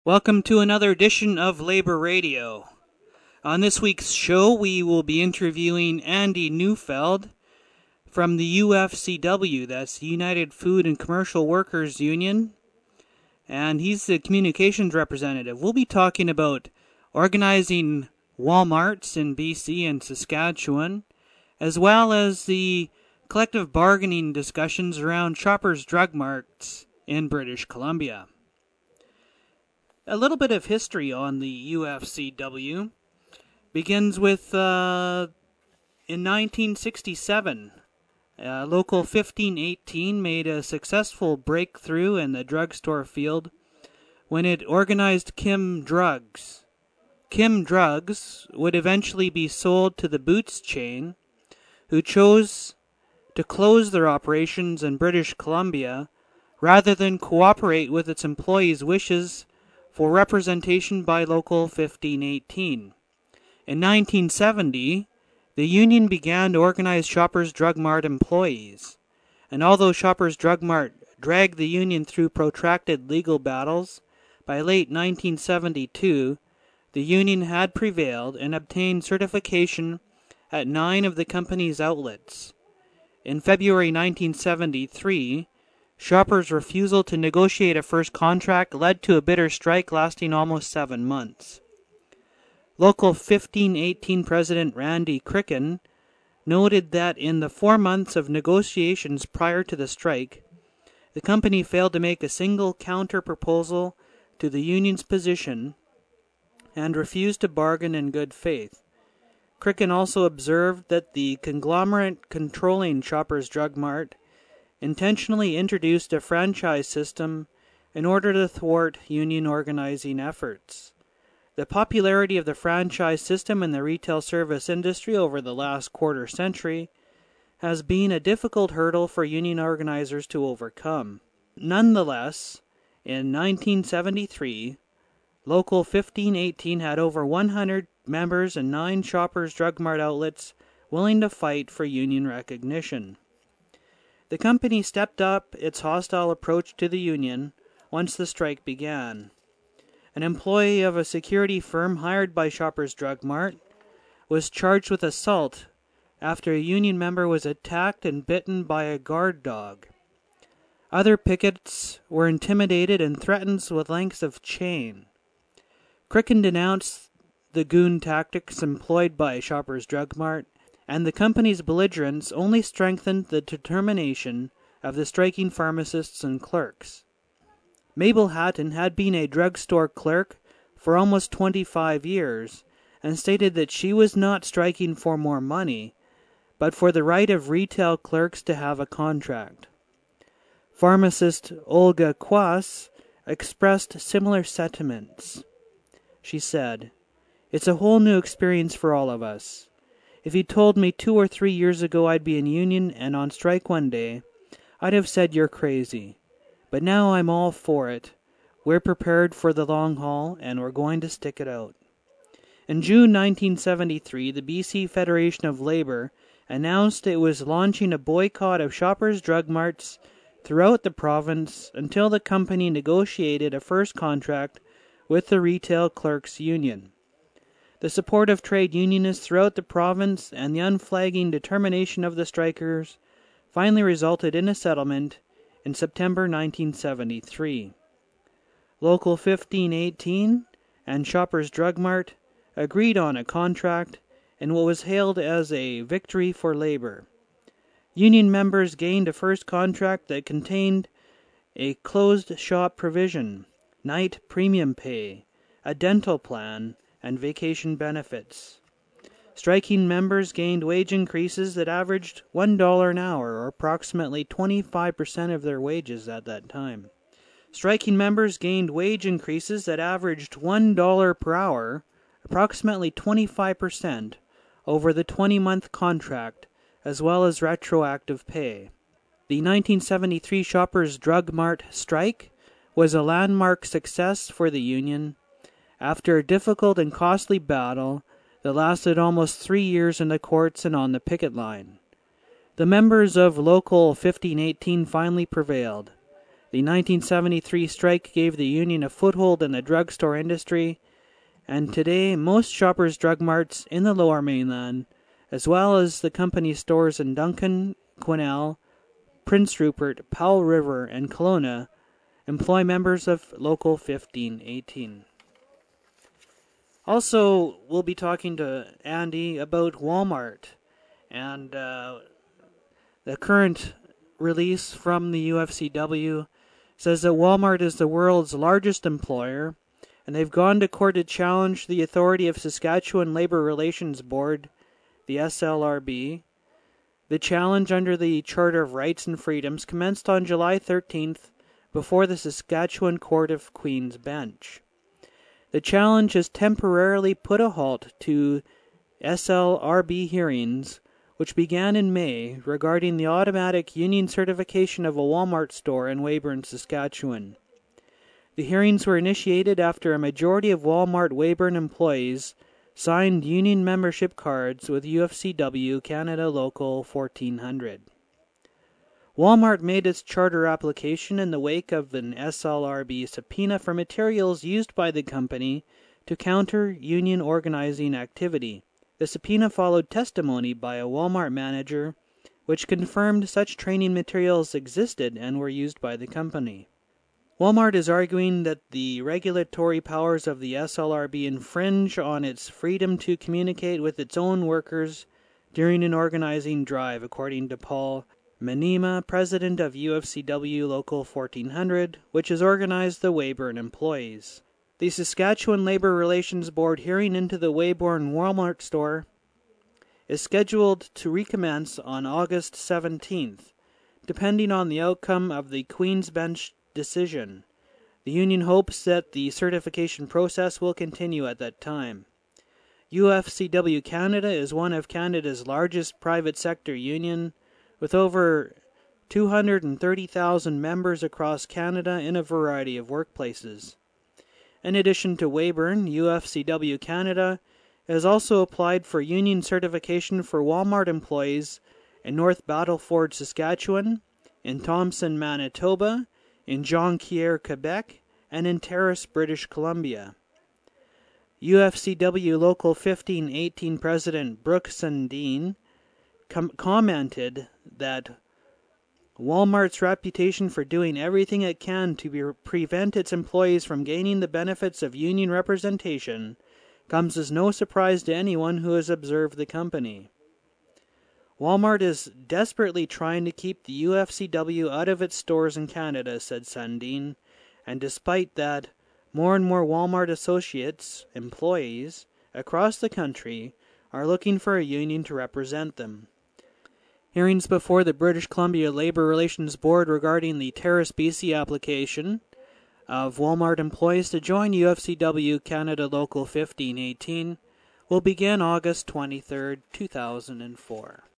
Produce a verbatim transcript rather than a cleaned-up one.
Welcome to another edition of Labor Radio. On this week's show, we will be interviewing Andy Neufeld from the U F C W, that's the United Food and Commercial Workers Union, and he's the communications representative. We'll be talking about organizing Walmarts in B C and Saskatchewan, as well as the collective bargaining discussions around Shoppers Drug Marts in British Columbia. A little bit of history on the U F C W begins with uh, in nineteen sixty-seven. Uh, Local fifteen eighteen made a successful breakthrough in the drugstore field when it organized Kim Drugs. Kim Drugs would eventually be sold to the Boots chain, who chose to close their operations in British Columbia rather than cooperate with its employees' wishes for representation by Local fifteen eighteen. In nineteen seventy, the union began to organize Shoppers Drug Mart employees, and although Shoppers Drug Mart dragged the union through protracted legal battles, by late nineteen seventy-two, the union had prevailed and obtained certification at nine of the company's outlets. In February nineteen seventy-three, Shoppers' refusal to negotiate a first contract led to a bitter strike lasting almost seven months. Local fifteen eighteen President Randy Cricken noted that in the four months of negotiations prior to the strike, the company failed to make a single counter-proposal to the union's position and refused to bargain in good faith. Cricken also observed that the conglomerate controlling Shoppers Drug Mart intentionally introduced a franchise system in order to thwart union organizing efforts. The popularity of the franchise system in the retail service industry over the last quarter century has been a difficult hurdle for union organizers to overcome. Nonetheless, in nineteen seventy-three, Local fifteen eighteen had over one hundred members and nine Shoppers Drug Mart outlets willing to fight for union recognition. The company stepped up its hostile approach to the union once the strike began. An employee of a security firm hired by Shoppers Drug Mart was charged with assault after a union member was attacked and bitten by a guard dog. Other pickets were intimidated and threatened with lengths of chain. Cricken denounced the goon tactics employed by Shoppers Drug Mart, and the company's belligerence only strengthened the determination of the striking pharmacists and clerks. Mabel Hatton had been a drugstore clerk for almost twenty-five years and stated that she was not striking for more money, but for the right of retail clerks to have a contract. Pharmacist Olga Kwas expressed similar sentiments. She said, "It's a whole new experience for all of us. If you told me two or three years ago I'd be in union and on strike one day, I'd have said you're crazy. But now I'm all for it. We're prepared for the long haul, and we're going to stick it out." In June nineteen seventy-three, the B C Federation of Labour announced it was launching a boycott of Shoppers Drug Marts throughout the province until the company negotiated a first contract with the Retail Clerks Union. The support of trade unionists throughout the province and the unflagging determination of the strikers finally resulted in a settlement in September nineteen seventy-three. Local fifteen eighteen and Shoppers Drug Mart agreed on a contract in what was hailed as a victory for labor. Union members gained a first contract that contained a closed shop provision, night premium pay, a dental plan, and vacation benefits. Striking members gained wage increases that averaged one dollar an hour, or approximately twenty-five percent of their wages at that time. Striking members gained wage increases that averaged one dollar per hour, approximately twenty-five percent, over the twenty-month contract, as well as retroactive pay. The nineteen seventy-three Shoppers Drug Mart strike was a landmark success for the union. After a difficult and costly battle that lasted almost three years in the courts and on the picket line, the members of Local fifteen eighteen finally prevailed. The nineteen seventy-three strike gave the union a foothold in the drugstore industry, and today most Shoppers Drug Marts in the Lower Mainland, as well as the company stores in Duncan, Quesnel, Prince Rupert, Powell River, and Kelowna, employ members of Local fifteen eighteen. Also, we'll be talking to Andy about Walmart and uh, the current release from the U F C W says that Walmart is the world's largest employer, and they've gone to court to challenge the authority of Saskatchewan Labour Relations Board, the S L R B. The challenge under the Charter of Rights and Freedoms commenced on July thirteenth before the Saskatchewan Court of Queen's Bench. The challenge has temporarily put a halt to S L R B hearings, which began in May, regarding the automatic union certification of a Walmart store in Weyburn, Saskatchewan. The hearings were initiated after a majority of Walmart Weyburn employees signed union membership cards with U F C W Canada Local fourteen hundred. Walmart made its charter application in the wake of an S L R B subpoena for materials used by the company to counter union organizing activity. The subpoena followed testimony by a Walmart manager, which confirmed such training materials existed and were used by the company. Walmart is arguing that the regulatory powers of the S L R B infringe on its freedom to communicate with its own workers during an organizing drive, according to Paul Manema, president of U F C W Local fourteen hundred, which has organized the Weyburn employees. The Saskatchewan Labour Relations Board hearing into the Weyburn Walmart store is scheduled to recommence on August seventeenth, depending on the outcome of the Queen's Bench decision. The union hopes that the certification process will continue at that time. U F C W Canada is one of Canada's largest private sector union, with over two hundred thirty thousand members across Canada in a variety of workplaces. In addition to Weyburn, U F C W Canada has also applied for union certification for Walmart employees in North Battleford, Saskatchewan, in Thompson, Manitoba, in Jonquière, Quebec, and in Terrace, British Columbia. U F C W Local fifteen eighteen President Brooke Sundin com- commented that Walmart's reputation for doing everything it can to be- prevent its employees from gaining the benefits of union representation comes as no surprise to anyone who has observed the company. Walmart is desperately trying to keep the U F C W out of its stores in Canada, said Sundin, and despite that, more and more Walmart associates, employees, across the country are looking for a union to represent them. Hearings before the British Columbia Labour Relations Board regarding the Terrace B C application of Walmart employees to join U F C W Canada Local fifteen eighteen will begin August twenty-third, two thousand four.